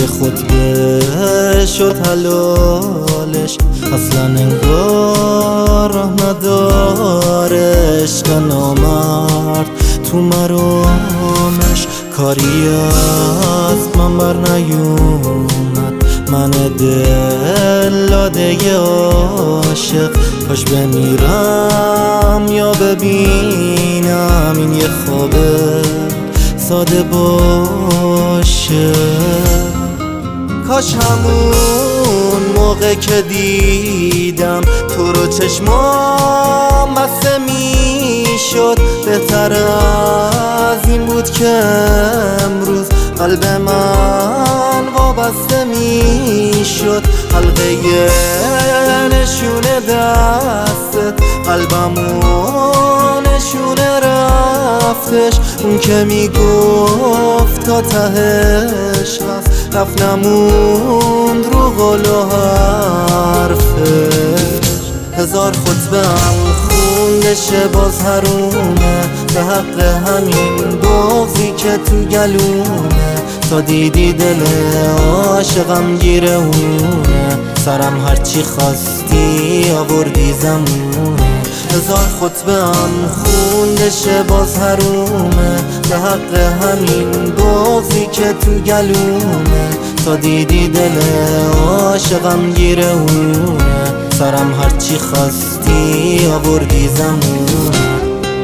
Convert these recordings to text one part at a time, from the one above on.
بی خطبه شد حلالش، اصلا انگار راه نداره. عشق نامرد تو مرامش کاری از من بر نیومد. من دل لاده عاشق کاش بمیرم یا ببینم این یه خوابه ساده باشه. کاش همون موقع که دیدم تو رو چشمام بسته میشد، بهتر از این بود که امروز قلب من وابسته میشد. حلقه نشونه دستت قلبمو نشونه رفتش، اون که میگفت تا تهش هست رفت نموند رو قول و حرفش. هزار خطبه هم خوندشه باز حرومه، به حق همین بغضی که تو گلومه. تا دیدی دل عاشقم گیره اونه، سرم هرچی خواستی آوردی زمونه. هزار خطبه هم خوندشه باز حرومه، به حق همین بغضی که تو گلومه. تا دیدی دل عاشقم گیره اونه، سرم هرچی خواستی آوردی زمونه.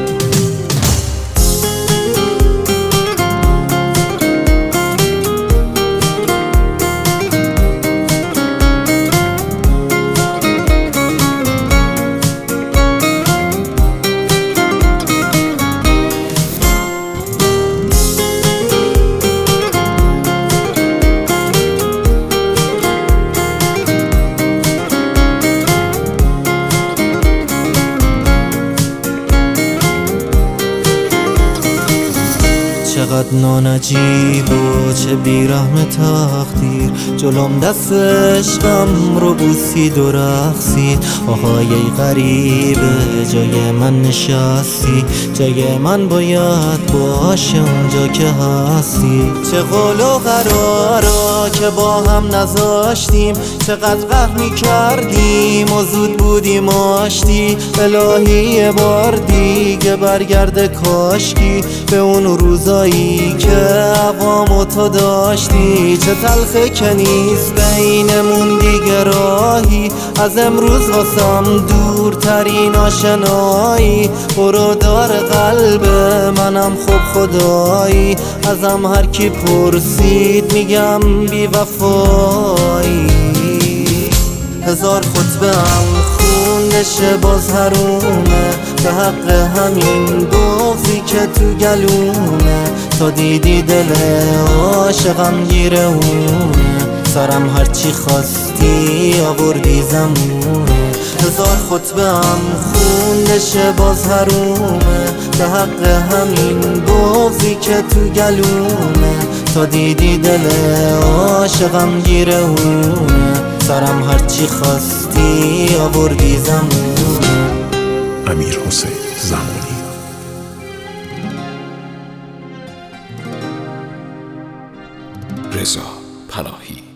چقدر نانجیب و چه بیرحم تقدیر، جلوم دست عشقم رو بوسید و رقصید. آهای غریبه جای من نشستی، جای من باید باشه اونجا که هستی. چه قول و قرارا که با هم نذاشتیم، چقدر قهر میکردیم و زود بودیم آشتی. الهی یه بار دیگه برگرده کاشکی به اون روزایی که عوام تو داشتی. چه تلخه که نیست بینمون دیگه راهی، از امروز واسم دورترین آشنایی. برو دار قلب منم خب خدایی، ازم هر کی پرسید میگم بی وفایی. هزار خطبه هم خوندشه باز حرومه، به حق همین بغضی که تو گلومه. تا دیدی دل عاشقم گیره اونه، سرم هرچی خواستی آوردی زمونه. هزار خطبه هم خوندشه باز حرومه، به حق همین بغضی که تو گلومه. تا دیدی دل عاشقم گیره اونه، سرم هرچی خواستی آوردی زمونه. امیرحسین زمانی. رضا پناهی.